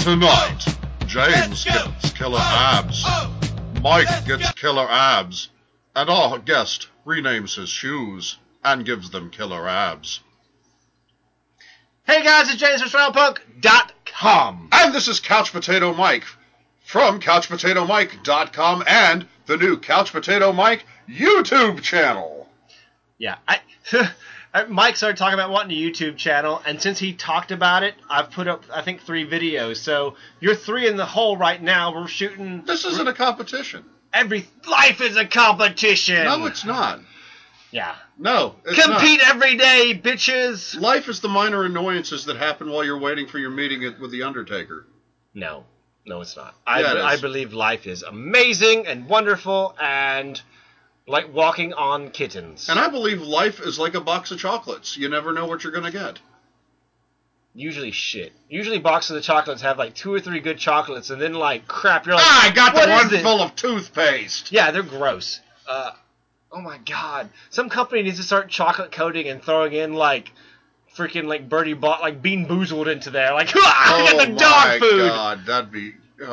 Tonight, James gets killer abs, Mike gets killer abs, and our guest renames his shoes and gives them killer abs. Hey guys, it's James from SurroundPunk.com. And this is Couch Potato Mike from CouchPotatoMike.com and the new Couch Potato Mike YouTube channel. Yeah, Mike started talking about wanting a YouTube channel, and since he talked about it, I've put up, I think, 3 videos. So you're 3 in the hole right now. We're shooting. This isn't a competition. Life is a competition. No, it's not. Yeah. No, it's Compete not. every day, bitches. Life is the minor annoyances that happen while you're waiting for your meeting with the Undertaker. No, it's not. Yeah, I believe life is amazing and wonderful and like walking on kittens. And I believe life is like a box of chocolates. You never know what you're going to get. Usually shit. Usually boxes of chocolates have like 2 or 3 good chocolates and then like crap. You're like, I got the one this? full of toothpaste. Yeah, they're gross. Oh my god. Some company needs to start chocolate coating and throwing in like freaking like Birdie bought like Bean Boozled into there. Like, I got the dog food. Oh my god, that'd be...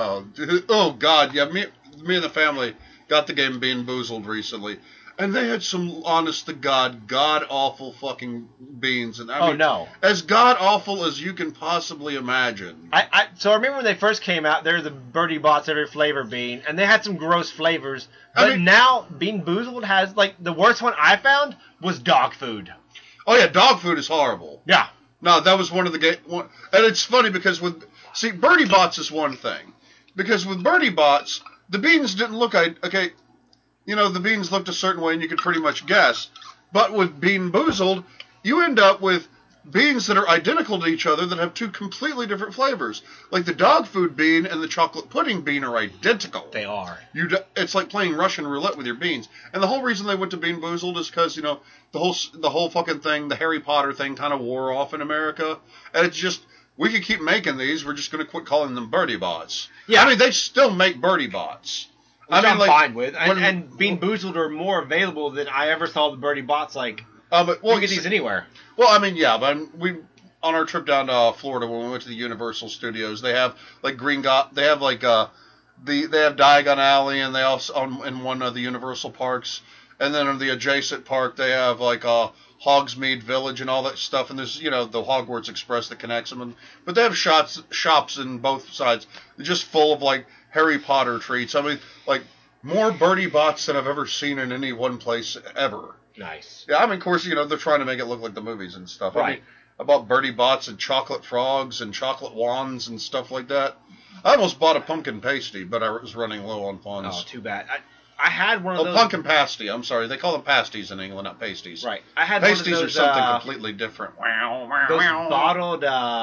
Oh god, yeah, me and the family got the game Bean Boozled recently. And they had some, honest to God, god-awful fucking beans. And I mean, no. As god-awful as you can possibly imagine. So I remember when they first came out, they're the Birdie Bots every flavor bean, and they had some gross flavors. But now Bean Boozled has, like, the worst one I found was dog food. Oh yeah, dog food is horrible. Yeah. No, that was one of the and it's funny because Birdie Bots is one thing. Because with Birdie Bots, the beans didn't look okay. You know, the beans looked a certain way and you could pretty much guess. But with Bean Boozled, you end up with beans that are identical to each other that have 2 completely different flavors. Like the dog food bean and the chocolate pudding bean are identical. They are. It's like playing Russian roulette with your beans. And the whole reason they went to Bean Boozled is because, you know, the whole fucking thing, the Harry Potter thing kind of wore off in America. And it's just, we could keep making these, we're just going to quit calling them Birdie Bots. Yeah. I mean, they still make Birdie Bots. Which I'm fine with. And Bean Boozled are more available than I ever saw the Birdie Bots. Like, you can get these anywhere. Well, I mean, yeah, but on our trip down to Florida when we went to the Universal Studios, they have like they have like they have Diagon Alley, and they also in one of the Universal parks, and then in the adjacent park they have like Hogsmeade Village and all that stuff, and there's, you know, the Hogwarts Express that connects them, but they have shops in both sides just full of like Harry Potter treats. I mean, like more Birdie Bots than I've ever seen in any one place ever. Nice. Yeah, I mean, of course, you know, they're trying to make it look like the movies and stuff. Right. I mean, I bought Birdie Bots and chocolate frogs and chocolate wands and stuff like that. I almost bought a pumpkin pasty, but I was running low on funds. Oh, too bad. I had one of those. Pumpkin pasty. I'm sorry. They call them pasties in England, not pasties. Right. I had pasties one of those, are something completely different. Those bottled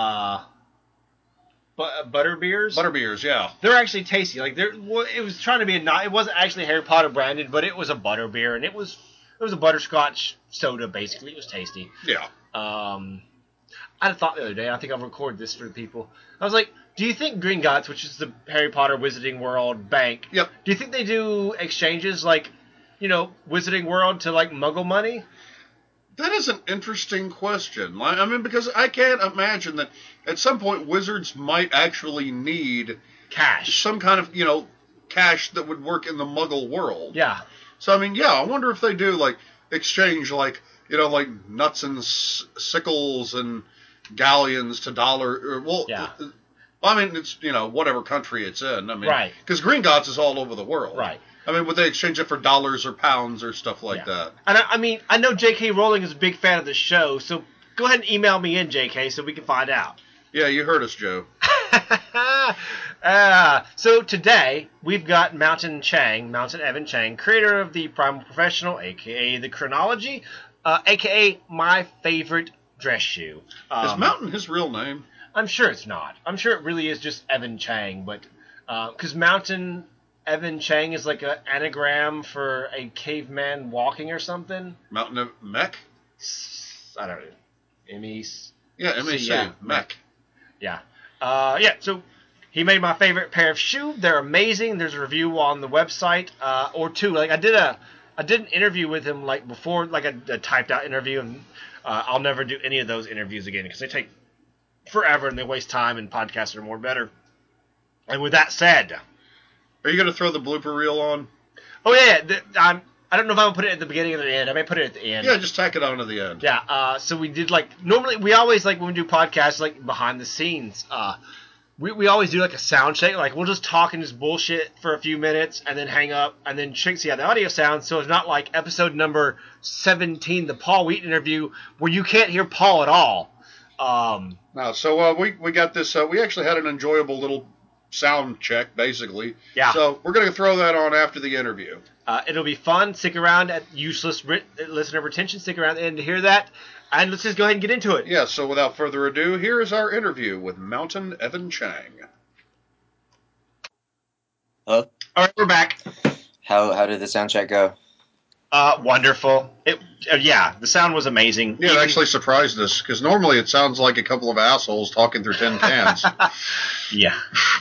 butter beers. Butter beers, yeah. They're actually tasty. Like it was trying to be it wasn't actually Harry Potter branded, but it was a butter beer, and it was a butterscotch soda basically. It was tasty. Yeah. I had a thought the other day. I think I'll record this for the people. I was like, do you think Gringotts, which is the Harry Potter Wizarding World bank, Yep. Do you think they do exchanges like, you know, Wizarding World to like Muggle money? That is an interesting question. I mean, because I can't imagine that at some point wizards might actually need cash, some kind of, you know, cash that would work in the Muggle world. Yeah. So I mean, yeah, I wonder if they do like exchange, like, you know, like nuts and sickles and galleons to dollar. Well, yeah. I mean, it's, you know, whatever country it's in. I mean, right. Because Gringotts is all over the world. Right. I mean, would they exchange it for dollars or pounds or stuff like that? And I mean, I know J.K. Rowling is a big fan of the show, so go ahead and email me in, J.K., so we can find out. Yeah, you heard us, Joe. So today, we've got Mountain Evan Chang, creator of the Primal Professional, a.k.a. the Chronology, a.k.a. my favorite dress shoe. Is Mountain his real name? I'm sure it's not. I'm sure it really is just Evan Chang, but because Mountain Evan Chang is like an anagram for a caveman walking or something. Mountain of Mech? I don't know. M-E... Yeah, M-E-C. Yeah, Mech. Yeah. So he made my favorite pair of shoes. They're amazing. There's a review on the website, or 2. Like I did an interview with him like before, like a typed out interview, and I'll never do any of those interviews again because they take forever and they waste time, and podcasts are more better. And with that said, Are you going to throw the blooper reel on? oh yeah, I don't know if I'm gonna put it at the beginning or the end. I may put it at the end. Yeah, just tack it on to the end. Yeah. So we did normally we always when we do podcasts behind the scenes. We always do a sound check. We'll just talk and just bullshit for a few minutes and then hang up and then see how the audio sounds. So it's not like episode number 17, the Paul Wheaton interview, where you can't hear Paul at all. No, so we got this. We actually had an enjoyable little sound check, basically. Yeah. So we're going to throw that on after the interview. It'll be fun. Stick around at useless listener retention. Stick around and to hear that. And let's just go ahead and get into it. Yeah, so without further ado, here is our interview with Mountain Evan Chang. Hello? All right, we're back. How did the sound check go? Wonderful. The sound was amazing. Yeah, it actually surprised us, because normally it sounds like a couple of assholes talking through tin cans. Yeah.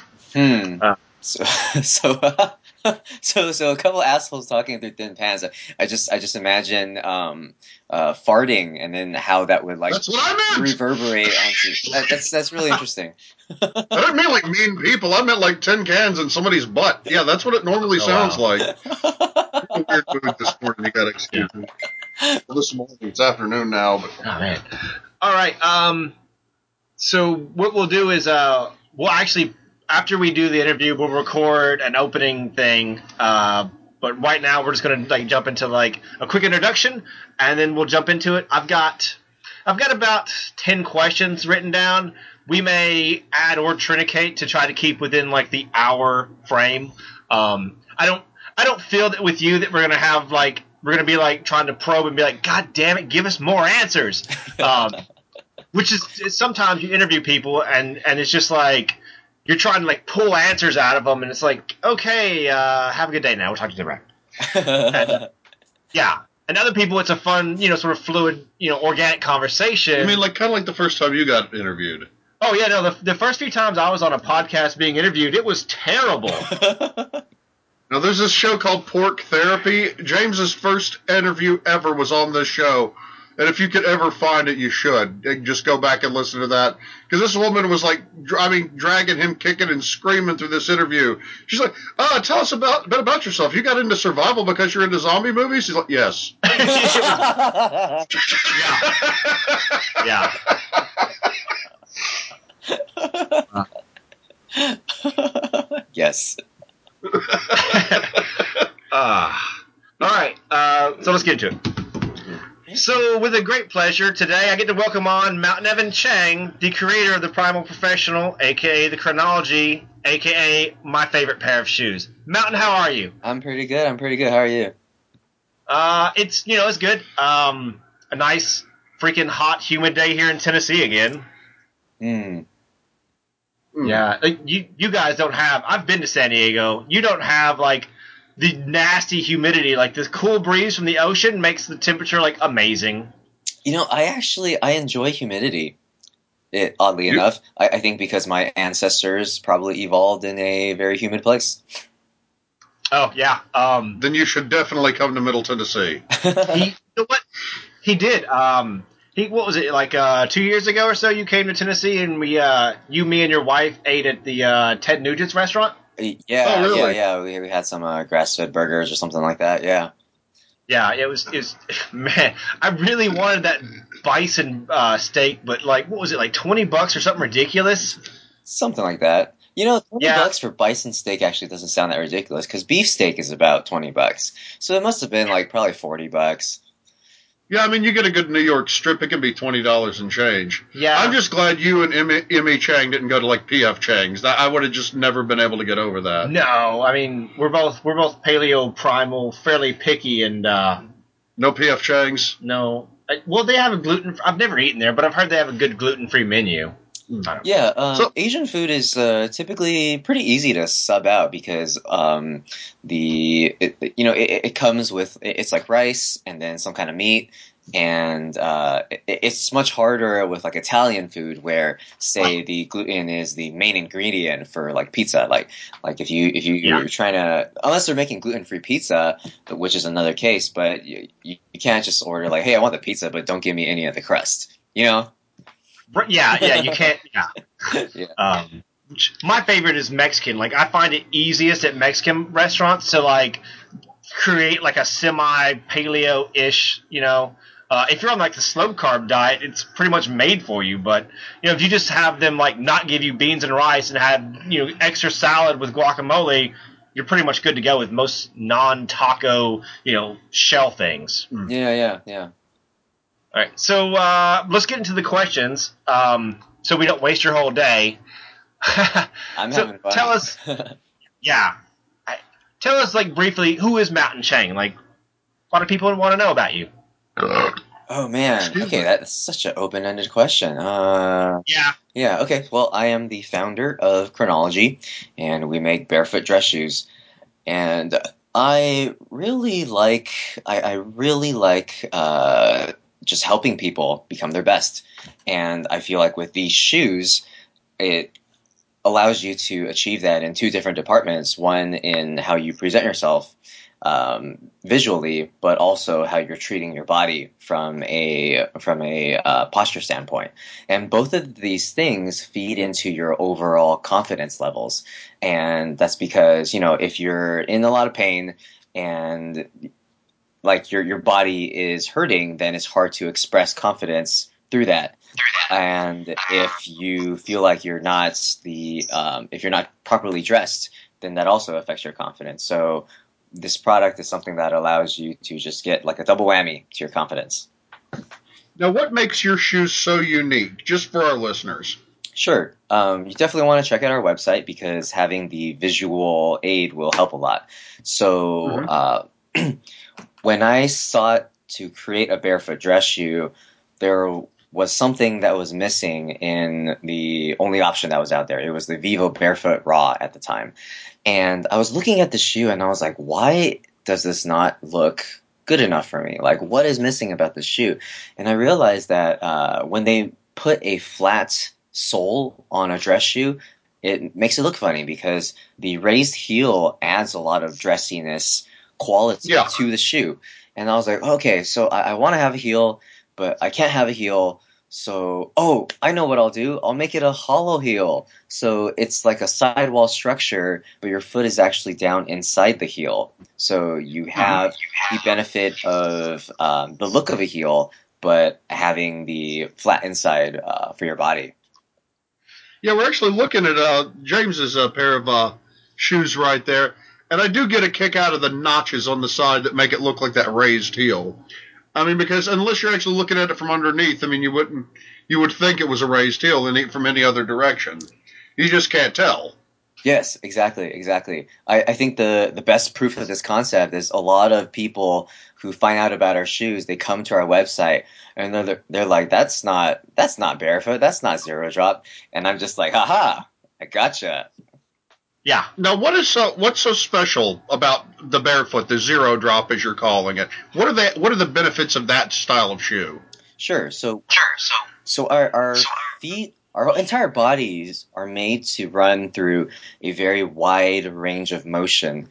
So a couple assholes talking through thin pans. I just imagine farting and then how that would That's what I meant! reverberate onto. That's really interesting. I didn't mean mean people. I meant tin cans in somebody's butt. Yeah, that's what it normally sounds like. I'm in a weird mood this morning. You got to excuse me. Well, this morning, it's afternoon now. But oh man. All right. So what we'll do is we'll actually, after we do the interview, we'll record an opening thing. But right now we're just gonna jump into a quick introduction, and then we'll jump into it. I've got about 10 questions written down. We may add or trinicate to try to keep within the hour frame. I don't feel that with you that we're gonna have we're gonna be trying to probe and be God damn it, give us more answers. Which is sometimes you interview people and it's just you're trying to pull answers out of them, and it's okay, have a good day now. We'll talk to you tomorrow. Yeah. And other people, it's a fun, sort of fluid, organic conversation. I mean, kind of like the first time you got interviewed. Oh, yeah, no, the first few times I was on a podcast being interviewed, it was terrible. Now, there's this show called Pork Therapy. James's first interview ever was on this show. And if you could ever find it, you should. Just go back and listen to that. Because this woman was dragging him, kicking and screaming through this interview. She's like, tell us a bit about yourself. You got into survival because you're into zombie movies? He's like, yes. Yeah. Yes. All right. So let's get into it. So, with a great pleasure, today I get to welcome on Mountain Evan Chang, the creator of the Primal Professional, a.k.a. the Chronology, a.k.a. my favorite pair of shoes. Mountain, how are you? I'm pretty good. How are you? It's good. A nice, freaking hot, humid day here in Tennessee again. Yeah, you guys don't have. I've been to San Diego. You don't have the nasty humidity. This cool breeze from the ocean makes the temperature amazing. I enjoy humidity. Oddly enough, I think because my ancestors probably evolved in a very humid place. Oh yeah. Then you should definitely come to Middle Tennessee. You know what? He did. What was it, 2 years ago or so? You came to Tennessee and me, and your wife ate at the Ted Nugent's restaurant. Yeah, oh, really? yeah. We had some grass-fed burgers or something like that. Yeah. Yeah, it was man. I really wanted that bison steak, but what was it, $20 or something ridiculous? Something like that. $20 for bison steak actually doesn't sound that ridiculous because beef steak is about $20. So it must have been probably $40. Yeah, I mean, you get a good New York strip, it can be $20 and change. Yeah. I'm just glad you and Emmy Chang didn't go to P.F. Chang's. I would have just never been able to get over that. No, I mean, we're both paleo primal, fairly picky, and no P.F. Chang's? No. Well, they have a I've never eaten there, but I've heard they have a good gluten-free menu. Yeah, Asian food is typically pretty easy to sub out because it comes with it's like rice and then some kind of meat, and it's much harder with Italian food where say the gluten is the main ingredient for pizza. If you're trying to, unless they're making gluten-free pizza, which is another case, but you can't just order hey, I want the pizza, but don't give me any of the crust. Yeah, you can't. Yeah. Yeah. my favorite is Mexican. Like, I find it easiest at Mexican restaurants to like create like a semi paleo ish, if you're on like the slow carb diet, it's pretty much made for you. But if you just have them like not give you beans and rice and have extra salad with guacamole, you're pretty much good to go with most non-taco shell things. Yeah. All right, so let's get into the questions, so we don't waste your whole day. I'm So having fun. tell us, tell us like briefly, who is Mountain Chang? Like, a lot of people want to know about you. Oh man, Excuse okay, me. that's such an open-ended question. Yeah. Yeah, okay. Well, I am the founder of Chronology, and we make barefoot dress shoes. And I really like just helping people become their best. And I feel like with these shoes, it allows you to achieve that in two different departments. One in how you present yourself visually, but also how you're treating your body from a posture standpoint. And both of these things feed into your overall confidence levels. And that's because if you're in a lot of pain and like your body is hurting, then it's hard to express confidence through that. And if you feel like if you're not properly dressed, then that also affects your confidence. So this product is something that allows you to just get like a double whammy to your confidence. Now, what makes your shoes so unique, just for our listeners? Sure. You definitely want to check out our website because having the visual aid will help a lot. So when I sought to create a barefoot dress shoe, there was something that was missing in the only option that was out there. It was the Vivo Barefoot Raw at the time. And I was looking at the shoe and I was like, why does this not look good enough for me? Like, what is missing about the shoe? And I realized that when they put a flat sole on a dress shoe, it makes it look funny because the raised heel adds a lot of dressiness quality to the shoe. And I was like, okay, so I want to have a heel, but I can't have a heel. So, I know what I'll do. I'll make it a hollow heel. So it's like a sidewall structure, but your foot is actually down inside the heel. So you have the benefit of the look of a heel, but having the flat inside for your body. Yeah, we're actually looking at James's pair of shoes right there, and I do get a kick out of the notches on the side that make it look like that raised heel. I mean, because unless you're actually looking at it from underneath, I mean, you would think it was a raised heel from any other direction. You just can't tell. Yes, exactly. I think the best proof of this concept is a lot of people who find out about our shoes, they come to our website and they're like, that's not barefoot, that's not zero drop. And I'm just like, haha, I gotcha. Yeah. Now, what's so special about the barefoot, the zero drop as you're calling it? What are the benefits of that style of shoe? Sure. So our feet, our entire bodies are made to run through a very wide range of motion.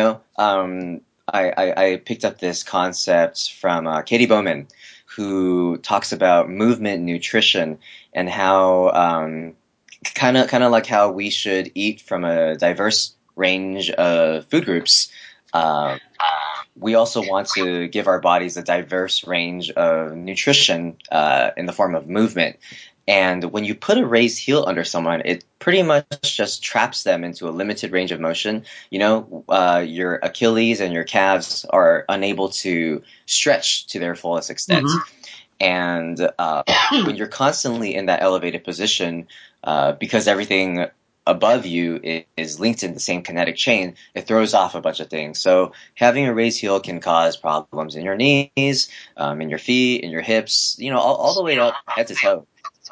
I picked up this concept from Katie Bowman, who talks about movement nutrition and how kind of like how we should eat from a diverse range of food groups. We also want to give our bodies a diverse range of nutrition in the form of movement. And when you put a raised heel under someone, it pretty much just traps them into a limited range of motion. Your Achilles and your calves are unable to stretch to their fullest extent. And when you're constantly in that elevated position, because everything above you is linked in the same kinetic chain, it throws off a bunch of things. So having a raised heel can cause problems in your knees, in your feet, in your hips, all the way up head to toe.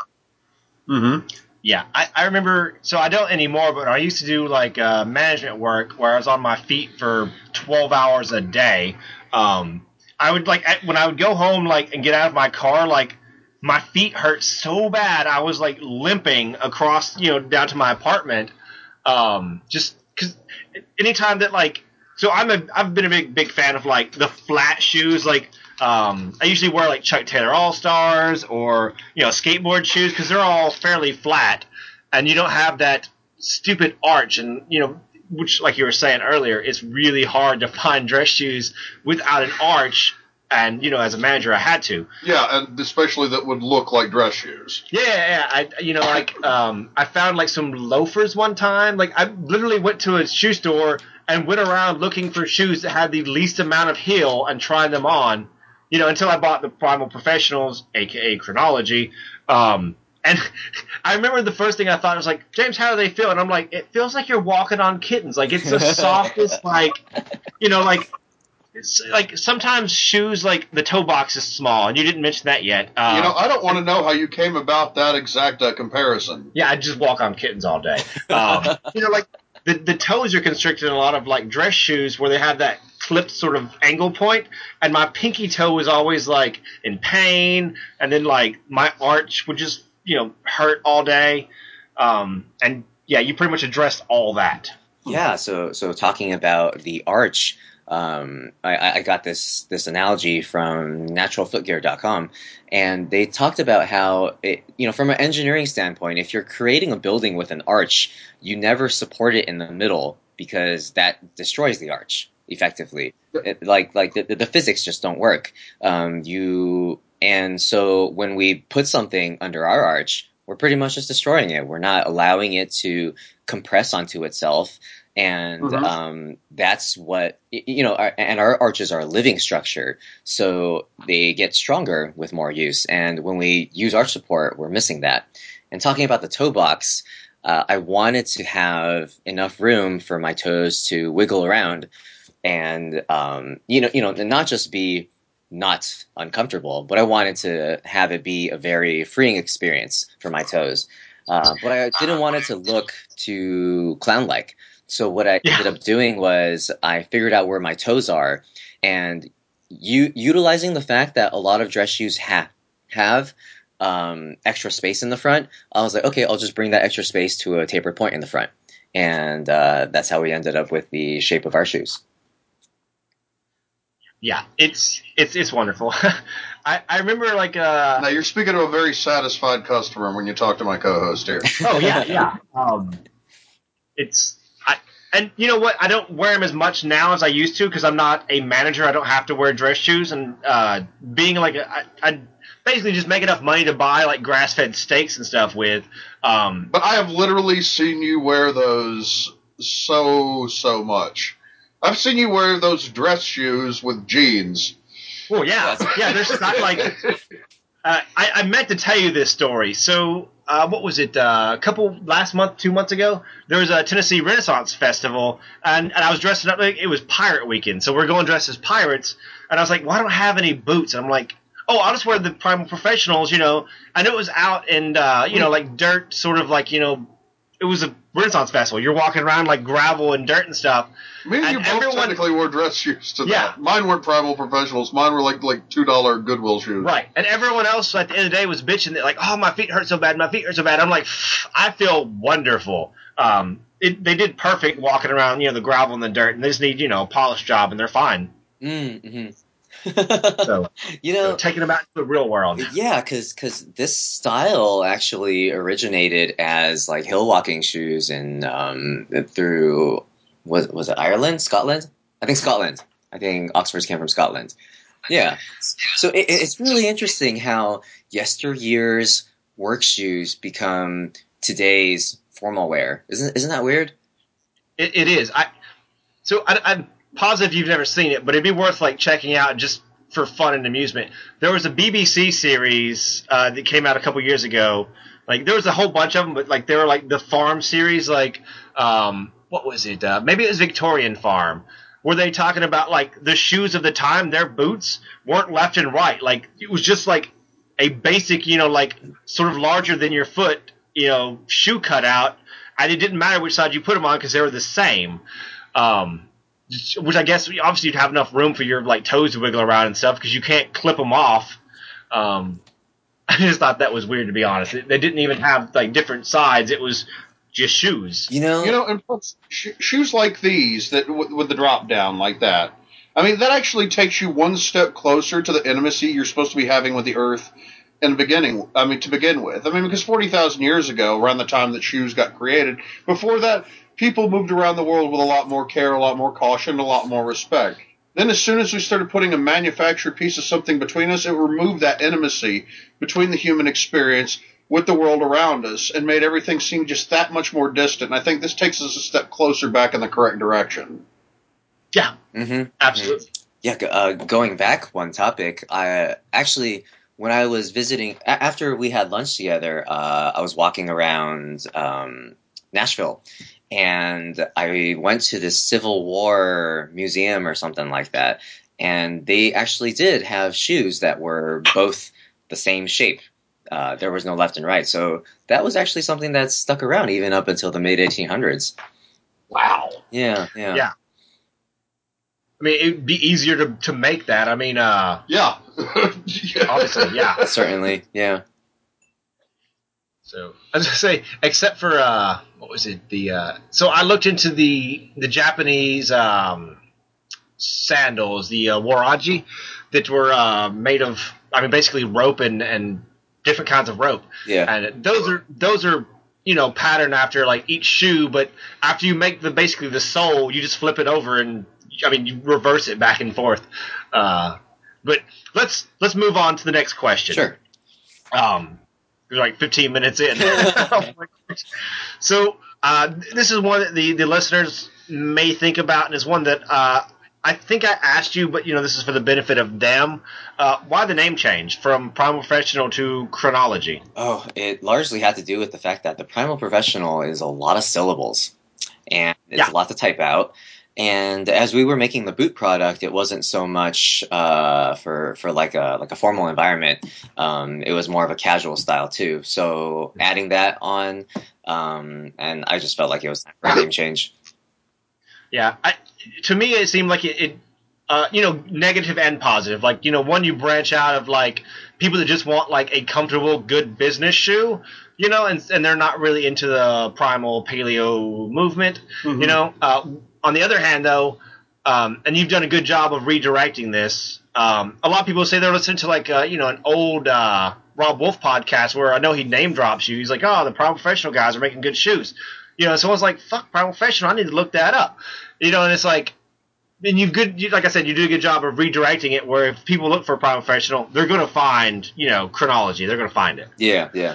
Yeah, I remember, so I don't anymore, but I used to do like management work where I was on my feet for 12 hours a day. I would when I would go home and get out of my car, my feet hurt so bad I was limping across down to my apartment, just because anytime that so I've been a big fan of the flat shoes. I usually wear Chuck Taylor All Stars or skateboard shoes because they're all fairly flat and you don't have that stupid arch, and which, like you were saying earlier, it's really hard to find dress shoes without an arch. And as a manager, I had to. Yeah, and especially that would look like dress shoes. Yeah. I found like some loafers one time. Like I literally went to a shoe store and went around looking for shoes that had the least amount of heel and trying them on. Until I bought the Primal Professionals, aka Chronology. And I remember the first thing I thought was like, James, how do they feel? And I'm like, it feels like you're walking on kittens. Like it's the softest, like. It's like sometimes shoes, like the toe box is small, and you didn't mention that yet. I don't want to know how you came about that exact comparison. Yeah, I just walk on kittens all day. Like the toes are constricted in a lot of like dress shoes where they have that clipped sort of angle point, and my pinky toe was always like in pain, and then like my arch would just hurt all day. And yeah, you pretty much addressed all that. Yeah, so talking about the arch. I got this analogy from naturalfootgear.com, and they talked about how from an engineering standpoint, if you're creating a building with an arch, you never support it in the middle because that destroys the arch effectively. The physics just don't work. And so when we put something under our arch, we're pretty much just destroying it. We're not allowing it to compress onto itself. And that's what and our arches are a living structure, so they get stronger with more use. And when we use arch support, we're missing that. And talking about the toe box, I wanted to have enough room for my toes to wiggle around, and not just be not uncomfortable, but I wanted to have it be a very freeing experience for my toes. But I didn't want it to look too clown-like. So what I ended up doing was I figured out where my toes are, and utilizing the fact that a lot of dress shoes have extra space in the front, I was like, okay, I'll just bring that extra space to a tapered point in the front. And that's how we ended up with the shape of our shoes. Yeah, it's wonderful. I remember like now you're speaking to a very satisfied customer when you talk to my co-host here. Oh yeah. And you know what? I don't wear them as much now as I used to because I'm not a manager. I don't have to wear dress shoes, and being like I basically just make enough money to buy like grass-fed steaks and stuff with. But I have literally seen you wear those so much. I've seen you wear those dress shoes with jeans. Well, yeah. There's not like. I meant to tell you this story. So, what was it? Last month, 2 months ago, there was a Tennessee Renaissance Festival, and I was dressing up like it was pirate weekend. So we're going dressed as pirates, and I was like, well, I don't have any boots. And I'm like, oh, I'll just wear the Primal Professionals, I know it was out in, like dirt, sort of like, it was a Renaissance Festival. You're walking around like gravel and dirt and stuff. Me and you both technically wore dress shoes to that. Yeah. Mine weren't Primal Professionals. Mine were like $2 Goodwill shoes. Right. And everyone else at the end of the day was bitching that like, oh, my feet hurt so bad. I'm like, I feel wonderful. They did perfect walking around, the gravel and the dirt, and they just need, a polish job, and they're fine. Mm-hmm. So, taking them out to the real world. Yeah, because this style actually originated as like hill walking shoes through was it Ireland, Scotland? I think Scotland. I think Oxfords came from Scotland. Yeah. So it's really interesting how yesteryear's work shoes become today's formal wear. Isn't that weird? It is. I'm positive you've never seen it, but it'd be worth like checking out just for fun and amusement. There was a BBC series that came out a couple years ago. Like there was a whole bunch of them, but like they were like the farm series. Like what was it? Maybe it was Victorian Farm. Were they talking about like the shoes of the time? Their boots weren't left and right. Like it was just like a basic, like sort of larger than your foot, shoe cutout, and it didn't matter which side you put them on because they were the same. Which I guess obviously you'd have enough room for your like toes to wiggle around and stuff because you can't clip them off. I just thought that was weird, to be honest. They didn't even have like different sides. It was just shoes. And plus, shoes like these that with the drop down like that. I mean, that actually takes you one step closer to the intimacy you're supposed to be having with the earth. in the beginning. I mean, to begin with. I mean, because 40,000 years ago, around the time that shoes got created, before that, people moved around the world with a lot more care, a lot more caution, a lot more respect. Then as soon as we started putting a manufactured piece of something between us, it removed that intimacy between the human experience with the world around us and made everything seem just that much more distant. And I think this takes us a step closer back in the correct direction. Yeah, Mm-hmm. absolutely. Yeah, going back one topic, I actually, when I was visiting, after we had lunch together, I was walking around Nashville, and I went to this Civil War museum or something like that, and they actually did have shoes that were both the same shape. There was no left and right, so that was actually something that stuck around even up until the mid 1800s. Wow. Yeah. Yeah. I mean, it'd be easier to make that. I mean, Yeah. Yeah. obviously, yeah. Certainly, yeah. So I was gonna say, except for what was it? So I looked into the Japanese sandals, the waraji, that were made of, I mean, basically rope and different kinds of rope. Yeah. And those are patterned after like each shoe, but after you make basically the sole, you just flip it over and I mean you reverse it back and forth. But let's move on to the next question. Sure. We're like 15 minutes in. So this is one that the listeners may think about, and is one that I think I asked you, but this is for the benefit of them. Why the name change from Primal Professional to Chronology? Oh, it largely had to do with the fact that the Primal Professional is a lot of syllables, and it's a lot to type out. And as we were making the boot product, it wasn't so much for like a formal environment. It was more of a casual style too. So adding that on, and I just felt like it was time for a name change. Yeah, to me it seemed like it negative and positive. Like one, you branch out of like people that just want like a comfortable, good business shoe, and they're not really into the primal paleo movement, On the other hand, though, and you've done a good job of redirecting this. A lot of people say they're listening to like an old Rob Wolf podcast where I know he name drops you. He's like, oh, the Primal Professional guys are making good shoes. So I was like, fuck, Primal Professional, I need to look that up. And it's like, and like I said, you do a good job of redirecting it where if people look for Primal Professional, they're going to find, Chronology. They're going to find it. Yeah.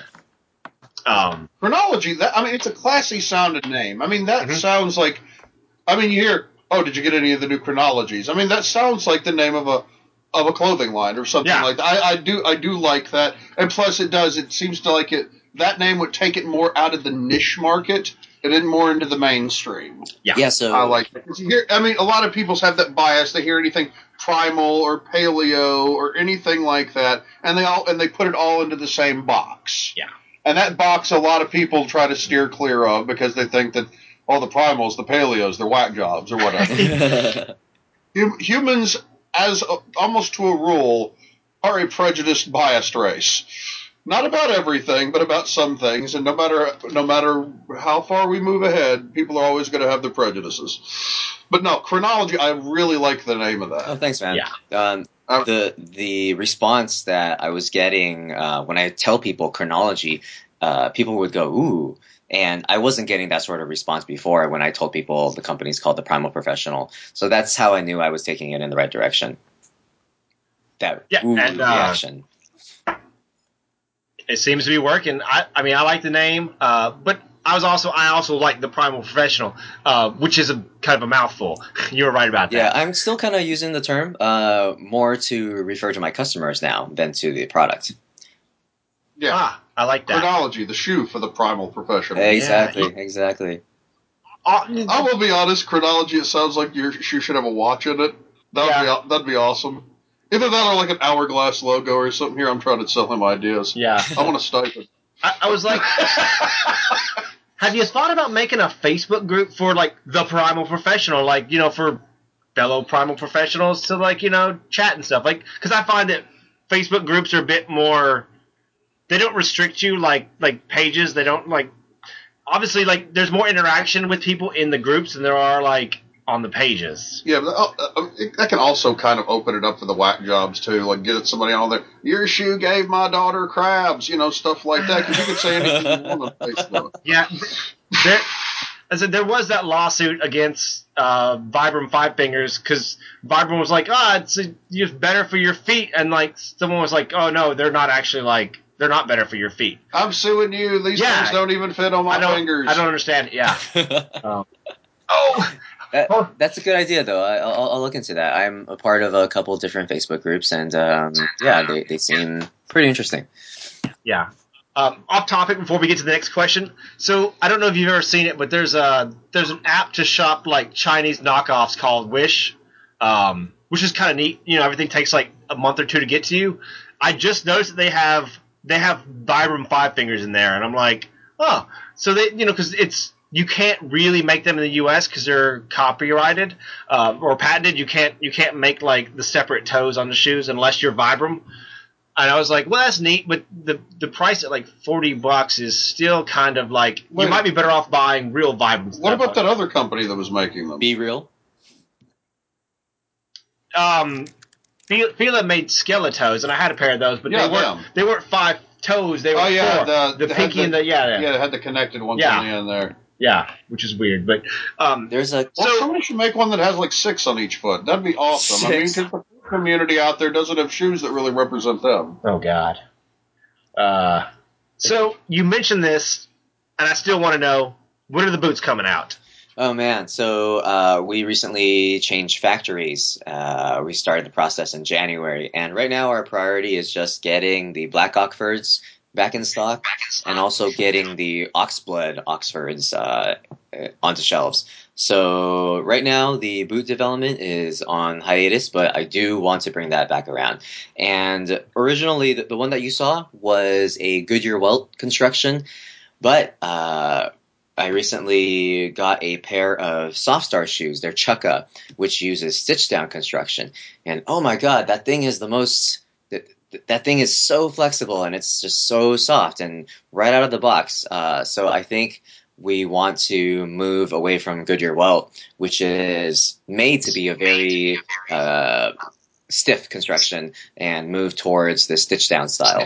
Chronology, it's a classy sounding name. I mean, that sounds like, you hear, oh, did you get any of the new Chronologies? I mean, that sounds like the name of a clothing line or something like that. I do like that. And plus it seems to like it, that name would take it more out of the niche market and in more into the mainstream. Yeah, so I like it. A lot of people have that bias. They hear anything primal or paleo or anything like that, and they put it all into the same box. Yeah. And that box a lot of people try to steer clear of because they think that all the primals, the paleos, they're whack jobs or whatever. Humans, as almost to a rule, are a prejudiced, biased race. Not about everything, but about some things. And no matter how far we move ahead, people are always going to have their prejudices. But no, Chronology, I really like the name of that. Oh, thanks, man. Yeah. The response that I was getting when I tell people Chronology, people would go, ooh. And I wasn't getting that sort of response before when I told people the company's called the Primal Professional. So that's how I knew I was taking it in the right direction. That reaction. It seems to be working. I like the name, but I also like the Primal Professional, which is a kind of a mouthful. You were right about that. Yeah, I'm still kind of using the term more to refer to my customers now than to the product. Yeah, I like that. Chronology, the shoe for the Primal Professional. Exactly. I will be honest, Chronology, it sounds like your shoe should have a watch in it. That'd be awesome. Either that or like an hourglass logo or something. Here, I'm trying to sell him ideas. Yeah. I want a stipend. I was like, have you thought about making a Facebook group for like the Primal Professional, like, for fellow Primal Professionals to like, chat and stuff? Like, because I find that Facebook groups are a bit more, they don't restrict you like pages. They don't like, obviously like there's more interaction with people in the groups than there are like on the pages. Yeah, but that can also kind of open it up for the whack jobs too. Like get somebody on there. Your shoe gave my daughter crabs, stuff like that. Because you can say anything you want on Facebook. Yeah, there was that lawsuit against Vibram Five Fingers because Vibram was like, it's just better for your feet, and like someone was like, oh no, they're not actually like they're not better for your feet. I'm suing you. These things don't even fit on my fingers. I don't understand. Yeah. That's a good idea, though. I'll look into that. I'm a part of a couple of different Facebook groups, and they seem pretty interesting. Yeah. Off topic before we get to the next question. So I don't know if you've ever seen it, but there's an app to shop like Chinese knockoffs called Wish, which is kind of neat. Everything takes like a month or two to get to you. I just noticed that they have Vibram Five Fingers in there, and I'm like, oh, so they because you can't really make them in the U.S. because they're copyrighted or patented. You can't make like the separate toes on the shoes unless you're Vibram. And I was like, well, that's neat, but the price at like $40 is still kind of like you might be better off buying real Vibram stuff. What about that other company that was making them? Be Real. Fila made Skeletoes, and I had a pair of those, but they weren't 5 toes. They were 4. The pinky and the it had the connected ones on the end there. Yeah, which is weird, but somebody should make one that has like 6 on each foot. That'd be awesome. 6. I mean, because the community out there doesn't have shoes that really represent them. Oh God. So you mentioned this, and I still want to know, when are the boots coming out? Oh man, so we recently changed factories. We started the process in January, and right now our priority is just getting the Black Oxfords back in stock, and also getting the Oxblood Oxfords onto shelves. So right now the boot development is on hiatus, but I do want to bring that back around. And originally the one that you saw was a Goodyear welt construction, but I recently got a pair of Softstar shoes. They're Chukka, which uses stitch down construction. And oh my god, that thing is that thing is so flexible, and it's just so soft and right out of the box. So I think we want to move away from Goodyear welt, which is made to be a very stiff construction, and move towards the stitch down style.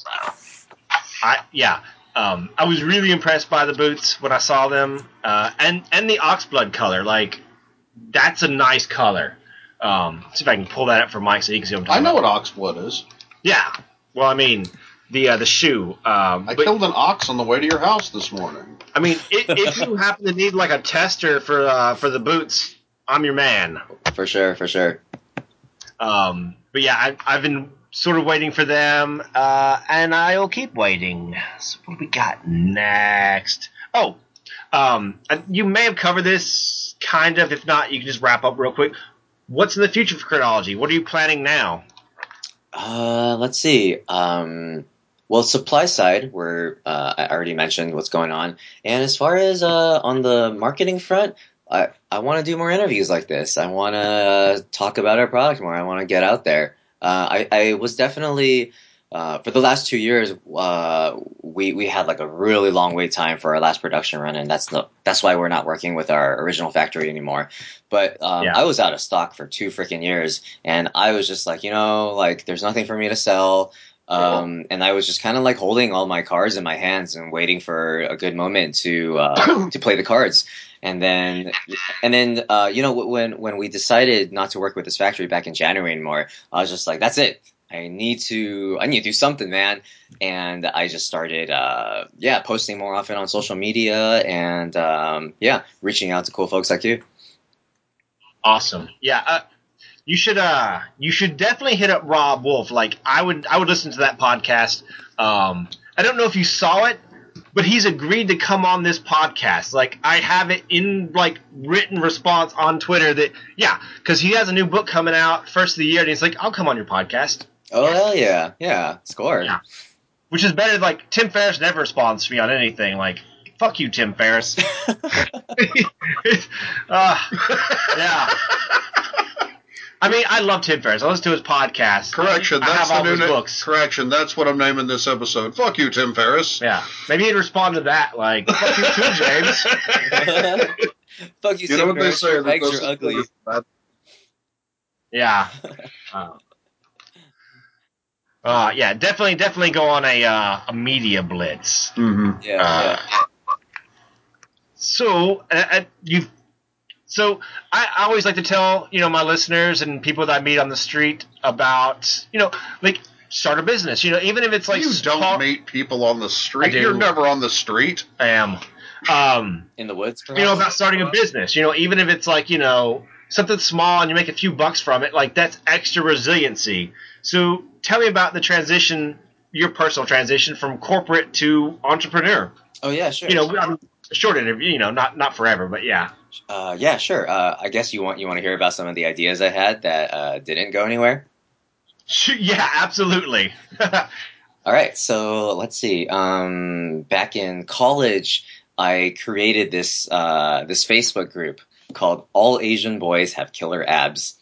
I was really impressed by the boots when I saw them, and the Oxblood color. Like, that's a nice color. See if I can pull that up for Mike so he can see what I'm talking about. I know what Oxblood is. Yeah. Well, I mean, the shoe. I killed an ox on the way to your house this morning. I mean, if you happen to need like a tester for the boots, I'm your man. For sure. But yeah, I've been sort of waiting for them, and I'll keep waiting. So what do we got next? Oh, you may have covered this, kind of. If not, you can just wrap up real quick. What's in the future for Chronology? What are you planning now? Let's see. Well, supply side, I already mentioned what's going on. And as far as on the marketing front, I want to do more interviews like this. I want to talk about our product more. I want to get out there. I was definitely for the last 2 years, we had like a really long wait time for our last production run, and that's why we're not working with our original factory anymore. But I was out of stock for 2 freaking years, and I was just like, like there's nothing for me to sell. And I was just kind of like holding all my cards in my hands and waiting for a good moment to play the cards. And then when we decided not to work with this factory back in January anymore, I was just like, that's it. I need to do something, man. And I just started, posting more often on social media and, reaching out to cool folks like you. Awesome. Yeah. You should definitely hit up Rob Wolf. Like I would listen to that podcast. I don't know if you saw it, but he's agreed to come on this podcast. Like I have it in like written response on Twitter because he has a new book coming out first of the year, and he's like, I'll come on your podcast. Oh hell yeah, score. Yeah. Which is better. Like Tim Ferriss never responds to me on anything. Like fuck you, Tim Ferriss. Yeah. I mean, I love Tim Ferriss. I listen to his podcast. Correction, I that's have all the his new books. Correction, that's what I'm naming this episode. Fuck you, Tim Ferriss. Yeah. Maybe he'd respond to that like, fuck you too, James. Fuck you, You know what they Signer. say? There's Eggs no are such thing ugly. as bad. Yeah. Yeah, definitely go on a media blitz. Mm-hmm. Yeah. So you, so I always like to tell my listeners and people that I meet on the street about like start a business. Even if it's like You don't meet people on the street. I do. You're never on the street. I am. In the woods, perhaps? About starting a business. Even if it's like something small and you make a few bucks from it, like that's extra resiliency. So tell me about the transition, your personal transition from corporate to entrepreneur. Oh, yeah, sure. A short interview, not forever, but yeah. Yeah, sure. I guess you want to hear about some of the ideas I had that didn't go anywhere? Yeah, absolutely. All right, so let's see. Back in college, I created this Facebook group called All Asian Boys Have Killer Abs.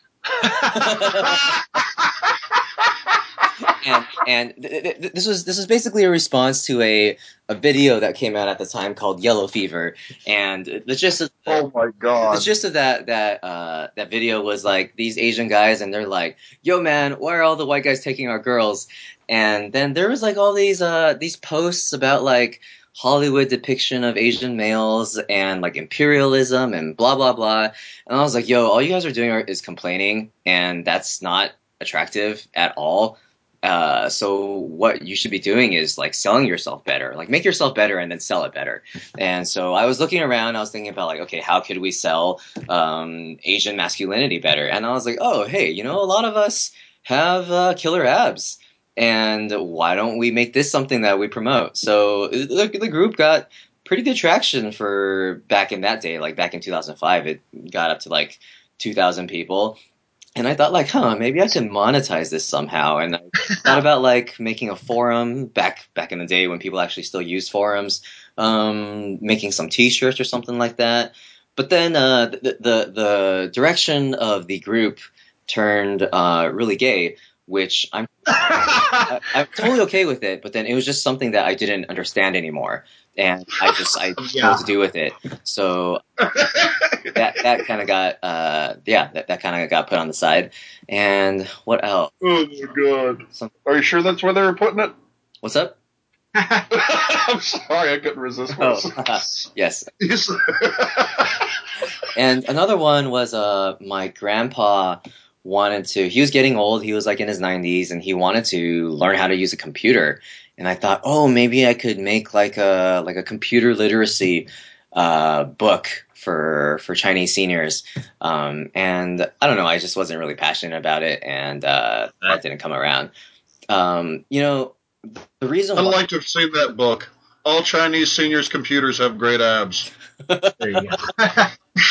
And this was basically a response to a video that came out at the time called Yellow Fever, and the gist of Oh my god! the gist of that video was like these Asian guys, and they're like, "Yo, man, why are all the white guys taking our girls?" And then there was like all these posts about like Hollywood depiction of Asian males and like imperialism and blah blah blah, and I was like, "Yo, all you guys are doing is complaining, and that's not attractive at all." So what you should be doing is like selling yourself better, like make yourself better and then sell it better. And so I was looking around, I was thinking about like, okay, how could we sell Asian masculinity better? And I was like, oh, hey, a lot of us have killer abs. And why don't we make this something that we promote? So the group got pretty good traction for back in that day, like back in 2005, it got up to like 2,000 people. And I thought like, maybe I can monetize this somehow. And I thought about like making a forum back in the day when people actually still use forums, making some T-shirts or something like that. But then the direction of the group turned really gay, which I'm totally okay with it. But then it was just something that I didn't understand anymore, and I didn't know what to do with it. So that kind of got that kind of got put on the side. And what else? Oh my god! Are you sure that's where they were putting it? What's up? I'm sorry, I couldn't resist myself. Yes. And another one was my grandpa wanted to. He was getting old. He was like in his 90s, and he wanted to learn how to use a computer. And I thought, oh, maybe I could make like a computer literacy book for Chinese seniors. And I don't know, I just wasn't really passionate about it, and that didn't come around. The reason I'd like to have seen that book. All Chinese seniors' computers have great abs. There you go.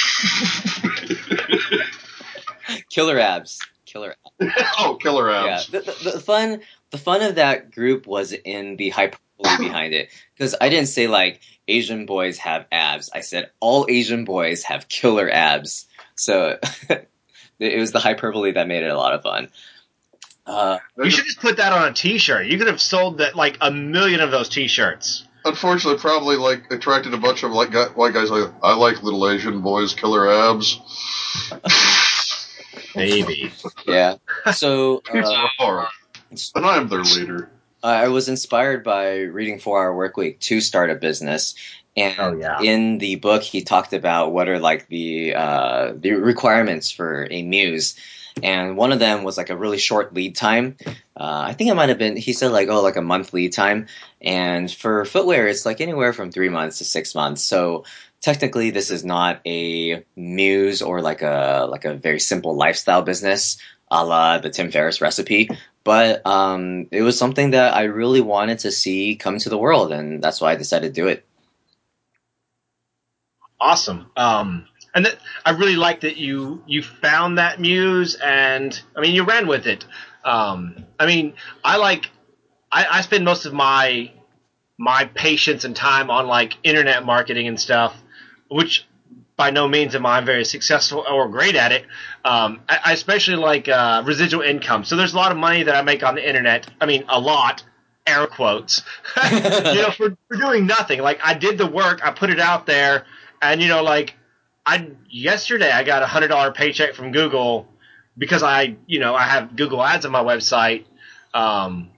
Killer abs. Oh, killer abs. Yeah, the fun of that group was in the hyperbole behind it, because I didn't say like Asian boys have abs. I said all Asian boys have killer abs. So it was the hyperbole that made it a lot of fun. You should just put that on a T-shirt. You could have sold that like 1 million of those T-shirts. Unfortunately, probably like attracted a bunch of like white guys. Like, I like little Asian boys, killer abs. Maybe. Yeah. So and I'm their leader. I was inspired by reading 4 Hour Workweek to start a business. And in the book, he talked about what are like the requirements for a muse. And one of them was like a really short lead time. I think it might have been, he said like, like a month lead time. And for footwear, it's like anywhere from 3 months to 6 months. So technically this is not a muse or like a very simple lifestyle business a la the Tim Ferriss recipe. But it was something that I really wanted to see come to the world. And that's why I decided to do it. Awesome. And I really like that you found that muse, and I mean you ran with it. I mean I spend most of my patience and time on like internet marketing and stuff, which by no means am I very successful or great at it. I especially like residual income. So there's a lot of money that I make on the internet. I mean, a lot, air quotes. For doing nothing. Like I did the work, I put it out there, and like yesterday I got $100 paycheck from Google because I have Google Ads on my website, and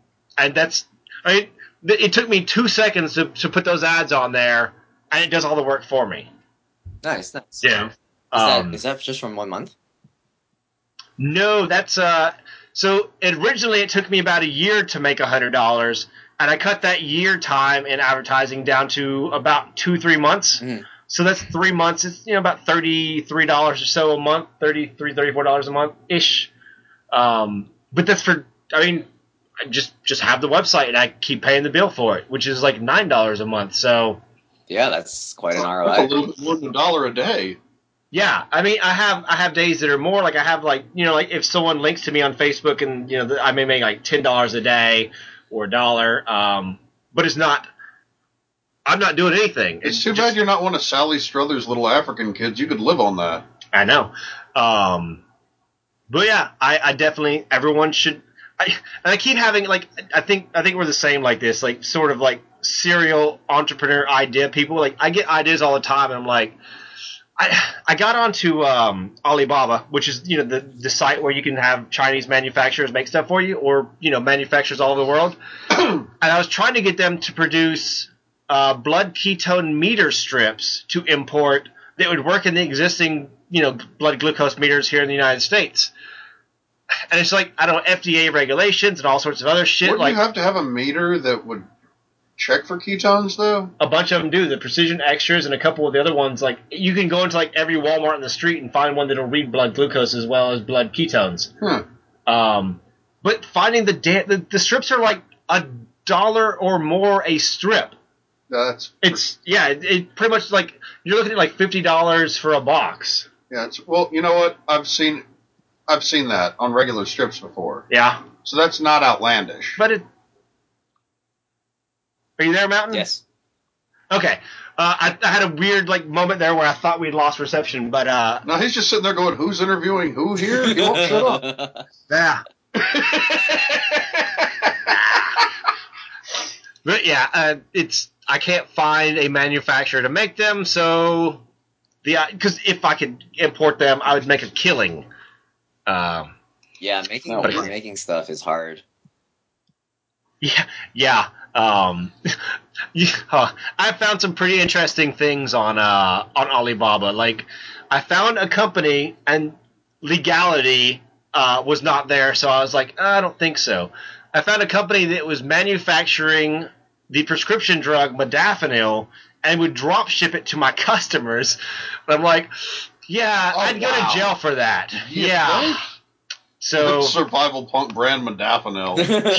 it took me 2 seconds to put those ads on there, and it does all the work for me. Nice. Yeah. Is that just from 1 month? No, that's so originally it took me about a year to make $100, and I cut that year time in advertising down to about 2-3 months. Mm. So that's 3 months. It's about $33 or so a month, $34 a month ish. But that's for, I just have the website and I keep paying the bill for it, which is like $9 a month. So yeah, that's quite an ROI. That's a little bit more than $1 a day. yeah, I have days that are more like I have like if someone links to me on Facebook and I may make like $10 a day or $1, but it's not. I'm not doing anything. It's too bad you're not one of Sally Struthers' little African kids. You could live on that. I know. But yeah, I definitely, everyone should, and I keep having, like, I think we're the same like this, like, sort of like serial entrepreneur idea people. Like, I get ideas all the time, and I'm like, I got onto Alibaba, which is, the site where you can have Chinese manufacturers make stuff for you, or, manufacturers all over the world. And I was trying to get them to produce blood ketone meter strips to import that would work in the existing, blood glucose meters here in the United States. And it's like, I don't know, FDA regulations and all sorts of other shit. Wouldn't you have to have a meter that would check for ketones, though? A bunch of them do. The Precision Extras and a couple of the other ones, like, you can go into, like, every Walmart in the street and find one that'll read blood glucose as well as blood ketones. But finding the strips are like $1 or more a strip. It pretty much like you're looking at like $50 for a box. Yeah, well, you know what? I've seen that on regular strips before. Yeah. So that's not outlandish. But are you there, Mountain? Yes. Okay. I had a weird like moment there where I thought we'd lost reception, but no, he's just sitting there going, "Who's interviewing who here?" He won't shut up. Yeah. But yeah, I can't find a manufacturer to make them, so because if I could import them, I would make a killing. Yeah, making stuff is hard. Yeah. I found some pretty interesting things on Alibaba. Like, I found a company and legality was not there, so I was like, I don't think so. I found a company that was manufacturing the prescription drug modafinil and would drop ship it to my customers. And I'm like, yeah, I'd go to jail for that. Yeah. So Survival Punk brand modafinil.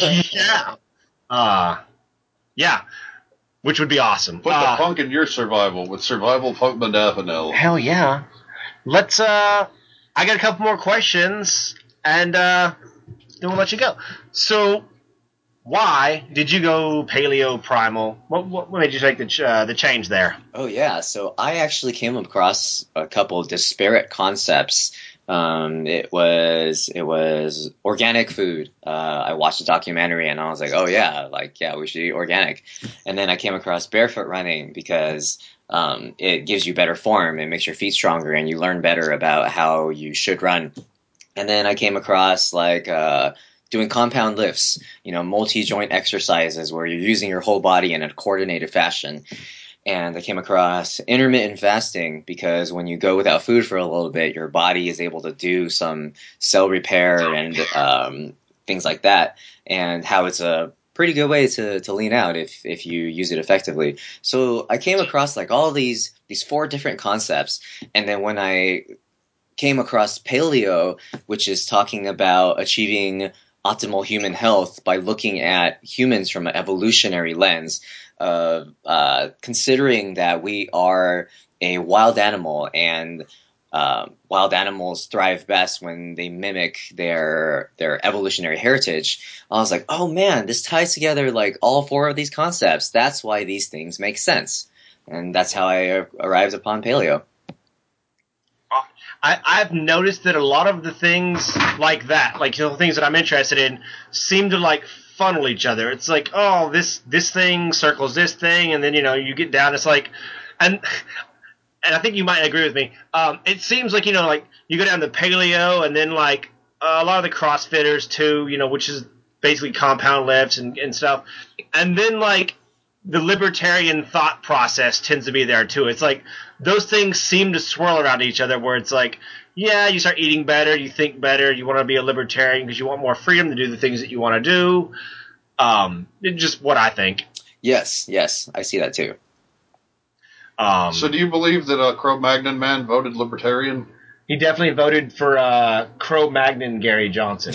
Yeah. Which would be awesome. Put the punk in your survival with Survival Punk modafinil. Hell yeah. Let's I got a couple more questions and then we'll let you go. So, why did you go paleo primal? What made you take the change there? Oh yeah, so I actually came across a couple of disparate concepts. It was organic food. I watched a documentary and I was like, oh yeah, we should eat organic. And then I came across barefoot running because it gives you better form, it makes your feet stronger, and you learn better about how you should run. And then I came across doing compound lifts, multi-joint exercises where you're using your whole body in a coordinated fashion. And I came across intermittent fasting because when you go without food for a little bit, your body is able to do some cell repair and things like that, and how it's a pretty good way to lean out if you use it effectively. So I came across all these 4 different concepts, and then when I came across paleo, which is talking about achieving optimal human health by looking at humans from an evolutionary lens, considering that we are a wild animal, and wild animals thrive best when they mimic their evolutionary heritage. I was like, oh man, this ties together all 4 of these concepts. That's why these things make sense. And that's how I arrived upon paleo. I've noticed that a lot of the things like that, the things that I'm interested in, seem to funnel each other. It's like, oh, this thing circles this thing, and then you get down. It's like, and and I think you might agree with me. It seems like like you go down to paleo, and then like a lot of the CrossFitters too, which is basically compound lifts and stuff, and then like the libertarian thought process tends to be there too. It's like those things seem to swirl around each other, where it's like, yeah, you start eating better, you think better, you want to be a libertarian because you want more freedom to do the things that you want to do. It's just what I think. Yes, I see that too. So do you believe that Cro-Magnon man voted libertarian? He definitely voted for Cro-Magnon Gary Johnson.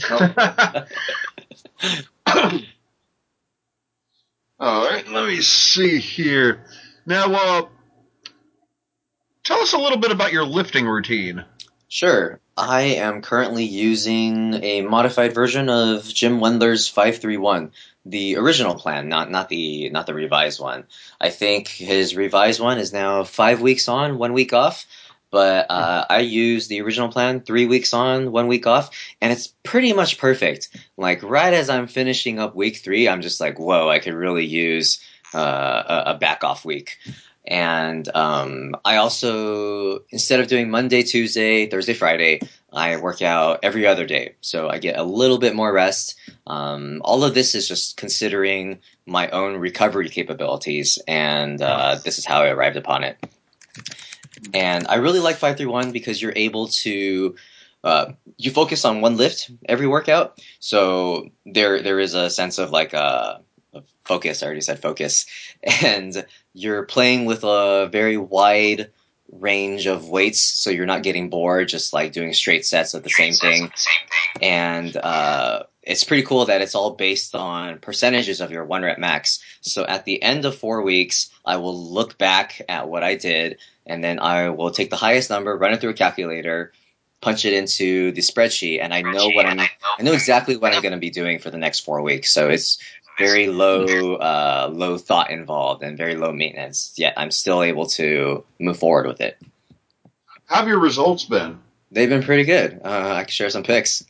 All right, let me see here. Now, tell us a little bit about your lifting routine. Sure. I am currently using a modified version of Jim Wendler's 531, the original plan, not the revised one. I think his revised one is now 5 weeks on, 1 week off. But I use the original plan, 3 weeks on, 1 week off, and it's pretty much perfect. Like right as I'm finishing up week 3, I'm just like, whoa, I could really use a back off week. And I also, instead of doing Monday, Tuesday, Thursday, Friday, I work out every other day. So I get a little bit more rest. All of this is just considering my own recovery capabilities, and this is how I arrived upon it. And I really like 531 because you're able to you focus on one lift every workout. So there is a sense of like focus. I already said focus. And you're playing with a very wide range of weights, so you're not getting bored just like doing straight sets of the same thing. And it's pretty cool that it's all based on percentages of your 1 rep max. So at the end of 4 weeks, I will look back at what I did, and then I will take the highest number, run it through a calculator, punch it into the spreadsheet, and I know exactly what I'm going to be doing for the next 4 weeks. So it's very low thought involved and very low maintenance. Yet I'm still able to move forward with it. How have your results been? They've been pretty good. I can share some pics.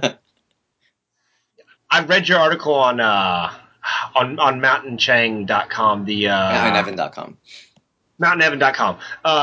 I read your article on mountainchang.com. Mountainheaven.com. Mountainheaven.com.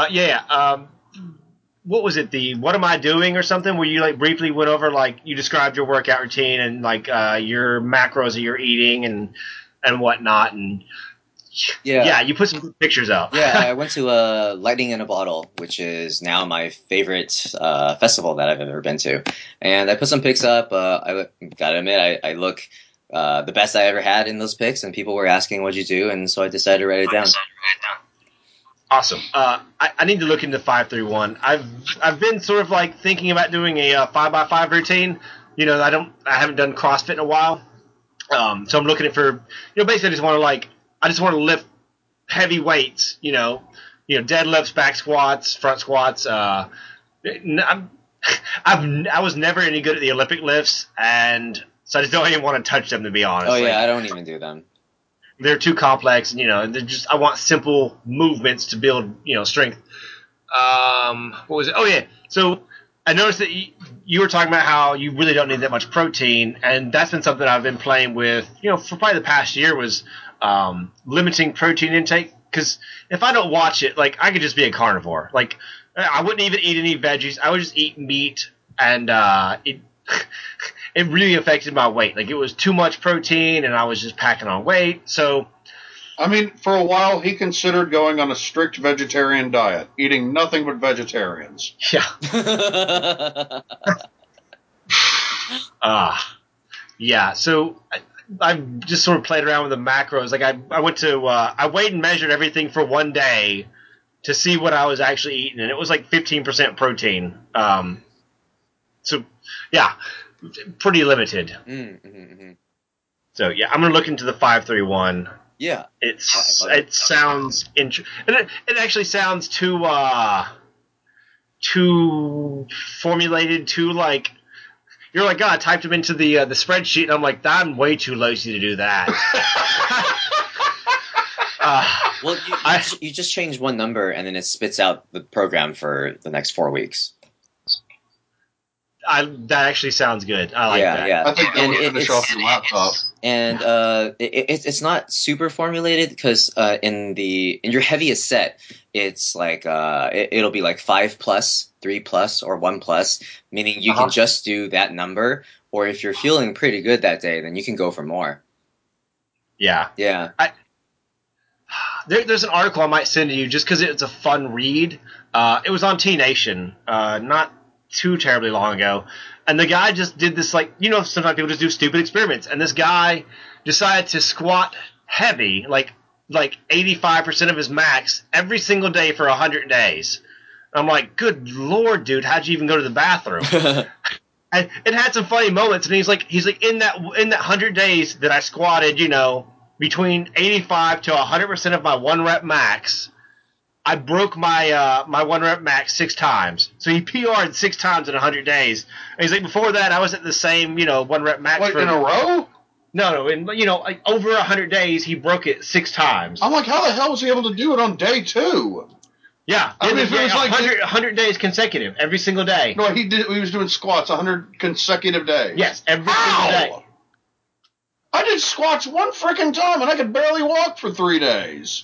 What was it? The What Am I Doing or something? Where you like briefly went over, like you described your workout routine and like your macros that you're eating and whatnot, and you put some good pictures up. Yeah, I went to Lightning in a Bottle, which is now my favorite festival that I've ever been to, and I put some pics up. I gotta admit, I look the best I ever had in those pics, and people were asking what'd you do, and so I decided to write it down. Awesome. I need to look into 531. I've been sort of like thinking about doing a 5x5 routine. I haven't done CrossFit in a while. So I'm looking for, basically I just want to lift heavy weights, deadlifts, back squats, front squats. I was never any good at the Olympic lifts, and so I just don't even want to touch them, to be honest. Oh yeah, I don't even do them. They're too complex, and I want simple movements to build, strength. What was it? Oh yeah. So I noticed that you were talking about how you really don't need that much protein, and that's been something I've been playing with, for probably the past year, was limiting protein intake. Because if I don't watch it, like, I could just be a carnivore. Like, I wouldn't even eat any veggies. I would just eat meat, and it really affected my weight. Like, it was too much protein, and I was just packing on weight. So, I mean, for a while, he considered going on a strict vegetarian diet, eating nothing but vegetarians. Yeah. Yeah. So I've just sort of played around with the macros. Like, I went to I weighed and measured everything for one day to see what I was actually eating, and it was like 15% protein. So yeah, pretty limited. So yeah, I'm gonna look into the 531. Yeah, it sounds it actually sounds too formulated, too like. You're like, God, I typed them into the spreadsheet, and I'm like, I'm way too lazy to do that. Well, you just change one number, and then it spits out the program for the next 4 weeks. That actually sounds good. I like that. Yeah. I think that would finish off your laptop. And it's not super formulated because in your heaviest set, it's like it'll be like 5 plus, 3 plus, or 1 plus, meaning you can just do that number. Or if you're feeling pretty good that day, then you can go for more. Yeah. Yeah. There's an article I might send to you just because it's a fun read. It was on T Nation not too terribly long ago. And the guy just did this, like, sometimes people just do stupid experiments. And this guy decided to squat heavy, like 85% of his max every single day for 100 days. I'm like, good Lord, dude, how'd you even go to the bathroom? And it had some funny moments, and he's like, in that 100 days that I squatted, between 85 to 100% of my 1 rep max, I broke my my 1 rep max 6 times. So he PR'd 6 times in 100 days. And he's like, before that, I was at the same 1 rep max. Like in a row? No, in like over 100 days, he broke it 6 times. I'm like, how the hell was he able to do it on day 2? Yeah, I mean, if it was like 100 days consecutive, every single day. No, he was doing squats 100 consecutive days. Yes, every single day. I did squats one freaking time, and I could barely walk for 3 days.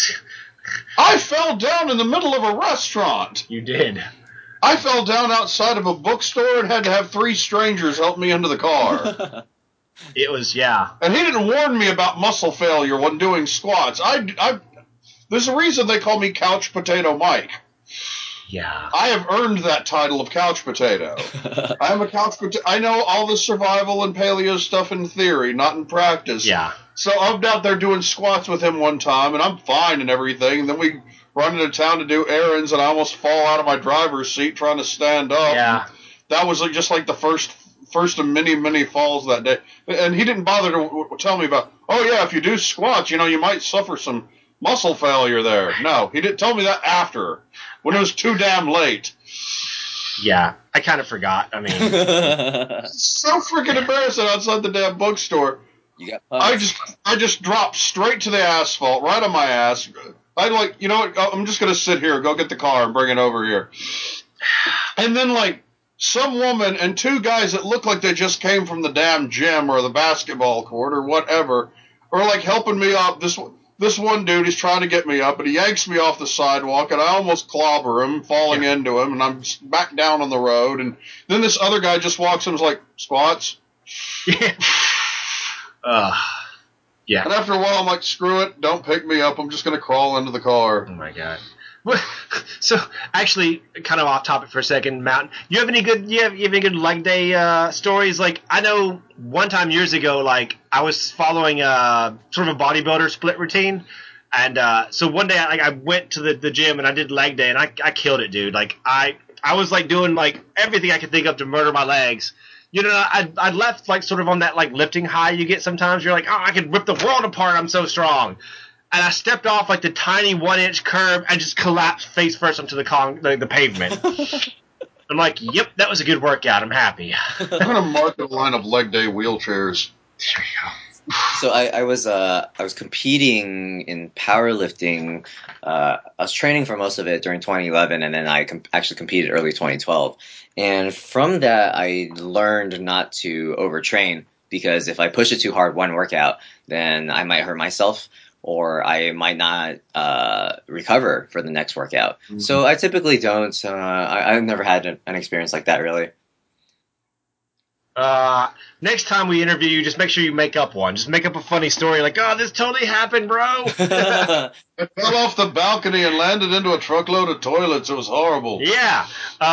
I fell down in the middle of a restaurant. You did. I fell down outside of a bookstore and had to have 3 strangers help me into the car. It was, yeah. And he didn't warn me about muscle failure when doing squats. There's a reason they call me Couch Potato Mike. Yeah. I have earned that title of Couch Potato. I am a Couch Potato. I know all the survival and paleo stuff in theory, not in practice. Yeah. So I'm out there doing squats with him one time, and I'm fine and everything. Then we run into town to do errands, and I almost fall out of my driver's seat trying to stand up. Yeah. That was just like the first of many falls that day. And he didn't bother to tell me about, oh, yeah, if you do squats, you might suffer some muscle failure there. No, he didn't tell me that after, when it was too damn late. Yeah, I kind of forgot. I mean, so freaking embarrassing outside the damn bookstore. You got I just dropped straight to the asphalt, right on my ass. I'm like, you know what? I'm just gonna sit here, go get the car, and bring it over here. And then like some woman and 2 guys that look like they just came from the damn gym or the basketball court or whatever are like helping me up. This one dude is trying to get me up, and he yanks me off the sidewalk, and I almost clobber him, falling into him, and I'm back down on the road. And then this other guy just walks in and is like, squats? Yeah. Yeah. And after a while, I'm like, screw it, don't pick me up. I'm just going to crawl into the car. Oh, my God. So, actually, kind of off topic for a second, Mountain. You have any good leg day stories? Like, I know one time years ago, like, I was following sort of a bodybuilder split routine, and so one day, I went to the gym and I did leg day, and I killed it, dude. Like, I was like doing like everything I could think of to murder my legs. I left like sort of on that like lifting high you get sometimes. You're like, oh, I could rip the world apart. I'm so strong. And I stepped off like the tiny 1-inch curb and just collapsed face first onto the pavement. I'm like, yep, that was a good workout. I'm happy. I'm going to market a line of leg day wheelchairs. There you go. So I was competing in powerlifting. I was training for most of it during 2011, and then I actually competed early 2012. And from that, I learned not to overtrain, because if I push it too hard one workout, then I might hurt myself, or I might not recover for the next workout. Mm-hmm. So I typically don't. I've never had an experience like that, really. Next time we interview you, just make sure you make up one. Just make up a funny story like, oh, this totally happened, bro. I fell off the balcony and landed into a truckload of toilets. It was horrible. Yeah.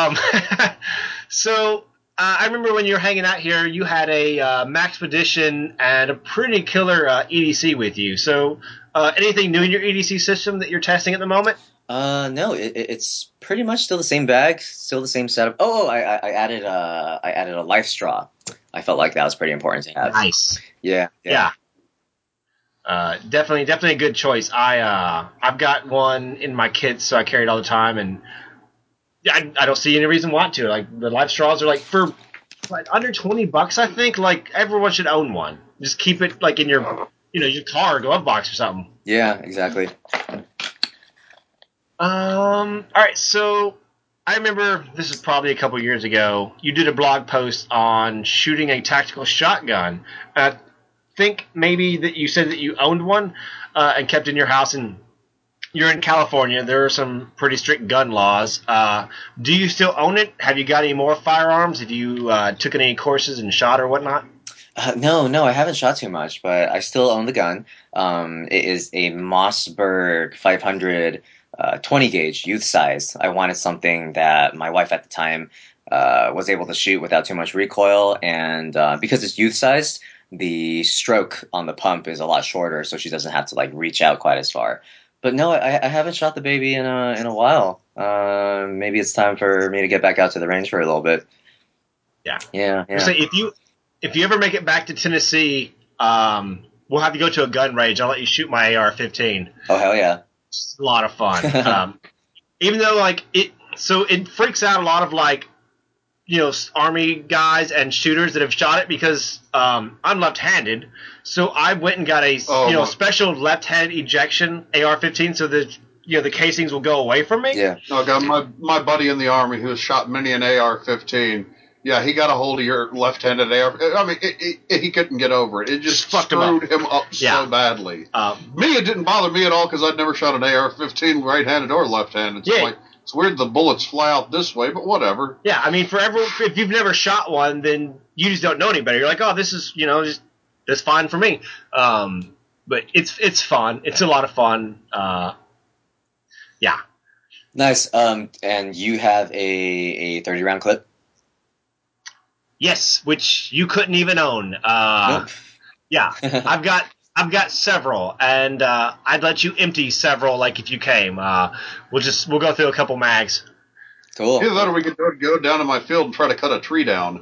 So I remember when you were hanging out here, you had a Maxpedition and a pretty killer EDC with you. So anything new in your EDC system that you're testing at the moment? No, it's pretty much still the same bag, still the same setup. I added a life straw. I felt like that was pretty important to have. Nice. Yeah. Definitely a good choice. I've got one in my kit, so I carry it all the time, and I don't see any reason not to. Like, the life straws are like for like under $20, I think. Like, everyone should own one. Just keep it like in your your car or glove box or something. Yeah, exactly. All right, so I remember this is probably a couple years ago. You did a blog post on shooting a tactical shotgun. I think maybe that you said that you owned one and kept it in your house. And you're in California. There are some pretty strict gun laws. Do you still own it? Have you got any more firearms? Have you took any courses and shot or whatnot? No, I haven't shot too much, but I still own the gun. It is a Mossberg 500 20 gauge youth size. I wanted something that my wife at the time was able to shoot without too much recoil, and because it's youth sized, the stroke on the pump is a lot shorter, so she doesn't have to like reach out quite as far. But no, I haven't shot the baby in a while. Maybe it's time for me to get back out to the range for a little bit. Yeah. So if you ever make it back to Tennessee, we'll have to go to a gun range. I'll let you shoot my AR-15. Oh hell yeah! It's a lot of fun. Even though like it freaks out a lot of like Army guys and shooters that have shot it because I'm left-handed, so I went and got a special left-handed ejection AR-15 so that the casings will go away from me. Yeah. I got my buddy in the Army who has shot many an AR-15. Yeah, he got a hold of your left-handed AR. I mean, he couldn't get over it. It just screwed him up so badly. Me, it didn't bother me at all because I'd never shot an AR-15 right-handed or left-handed. So it's weird the bullets fly out this way, but whatever. Yeah, I mean, if you've never shot one, then you just don't know any better. You're like, oh, this is that's fine for me. But it's fun. It's a lot of fun. Yeah. Nice. And you have a 30 round clip? Yes, which you couldn't even own. Nope. Yeah, I've got several, and I'd let you empty several, like if you came. We'll go through a couple mags. Cool. Either that or we could go down to my field and try to cut a tree down.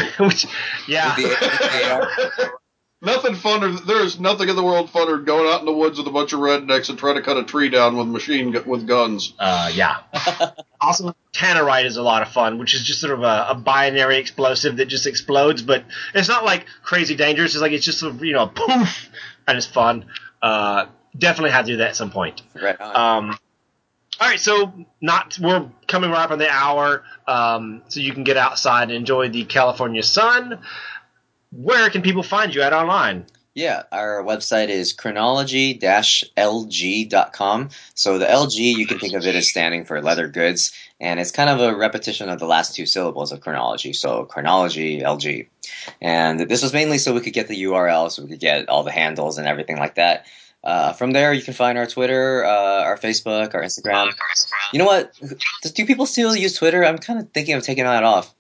Nothing funner. There's nothing in the world funner than going out in the woods with a bunch of rednecks and trying to cut a tree down with guns. Yeah. Also, Tannerite is a lot of fun, which is just sort of a binary explosive that just explodes, but it's not like crazy dangerous. It's just sort of, poof, and it's fun. Definitely have to do that at some point. Right on. All right, so we're coming right up on the hour, so you can get outside and enjoy the California sun. Where can people find you at online? Yeah, our website is chronology-lg.com. So the LG, you can think of it as standing for leather goods, and it's kind of a repetition of the last two syllables of chronology. So chronology, LG. And this was mainly so we could get the URL, so we could get all the handles and everything like that. From there, you can find our Twitter, our Facebook, our Instagram. You know what? Do people still use Twitter? I'm kind of thinking of taking that off.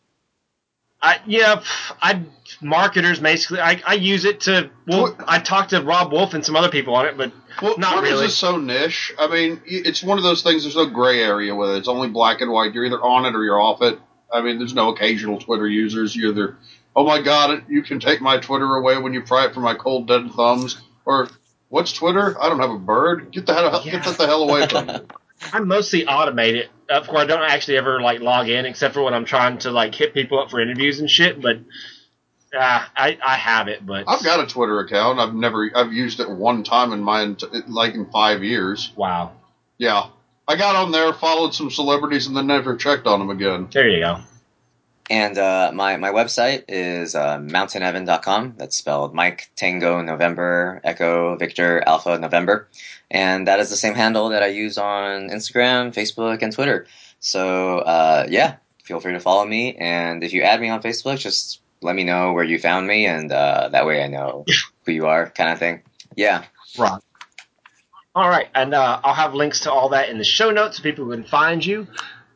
Marketers basically. I use it to. Well, I talked to Rob Wolf and some other people on it, but not really. Twitter is so niche. I mean, it's one of those things. There's no gray area with it. It's only black and white. You're either on it or you're off it. I mean, there's no occasional Twitter users. You're either, oh my God, you can take my Twitter away when you pry it from my cold dead thumbs, or what's Twitter? I don't have a bird. Get that the hell away from me. I mostly automate it. Of course, I don't actually ever log in, except for when I'm trying to hit people up for interviews and shit. But I have it. But I've got a Twitter account. I've used it one time in in 5 years. Wow. Yeah, I got on there, followed some celebrities, and then never checked on them again. There you go. And my website is mountainheaven.com. That's spelled Mike, Tango, November, Echo, Victor, Alpha, November. And that is the same handle that I use on Instagram, Facebook, and Twitter. So, feel free to follow me. And if you add me on Facebook, just let me know where you found me, and that way I know who you are, kind of thing. Yeah. Right. All right. And I'll have links to all that in the show notes so people can find you.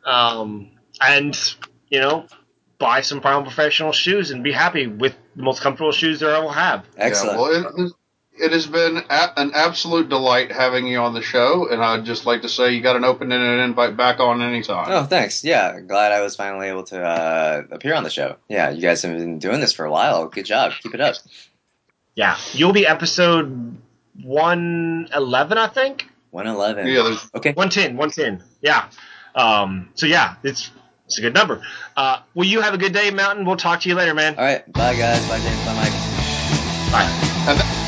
Buy some Primal Professional shoes and be happy with the most comfortable shoes there will have. Excellent. Yeah, well, it has been an absolute delight having you on the show, and I'd just like to say you got an open-ended invite back on anytime. Oh, thanks. Yeah, glad I was finally able to appear on the show. Yeah, you guys have been doing this for a while. Good job. Keep it up. Yeah, you'll be episode 111, I think? 111. Yeah, okay. 110. Yeah. It's a good number. Well, you have a good day, Mountain. We'll talk to you later, man. All right. Bye, guys. Bye, James. Bye, Mike. Bye.